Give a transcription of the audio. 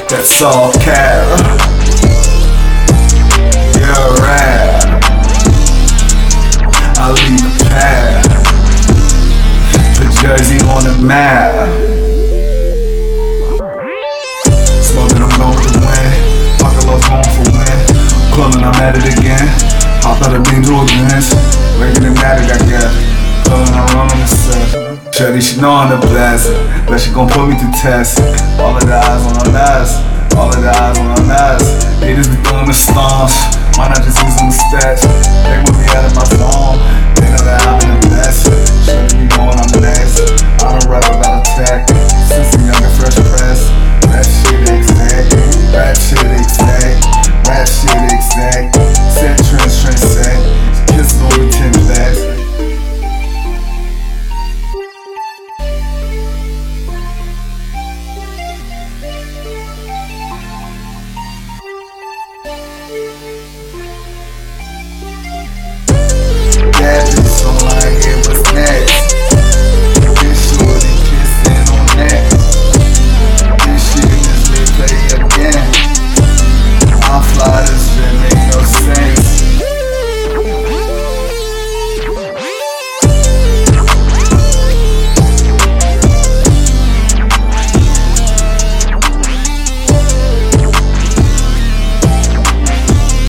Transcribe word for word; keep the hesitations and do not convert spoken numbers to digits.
That's all cap. You're rad. I leave the path. The jersey on the map. Smoking, I'm going to win. Pocket love's going for win. Clubbing, I'm at it again. Hop out of beam to a Benz. Waking and at it, I guess. Clubbing, I'm running the set. Shorty, she know I'm the best. But she gon' put me to test. All of the eyes on us. All of the eyes on us. Haters be throwing the stones. Why not just use them stats? They want me out of my zone. They know that I'm in the best. Shouldn't be going on next. I don't rap about attack.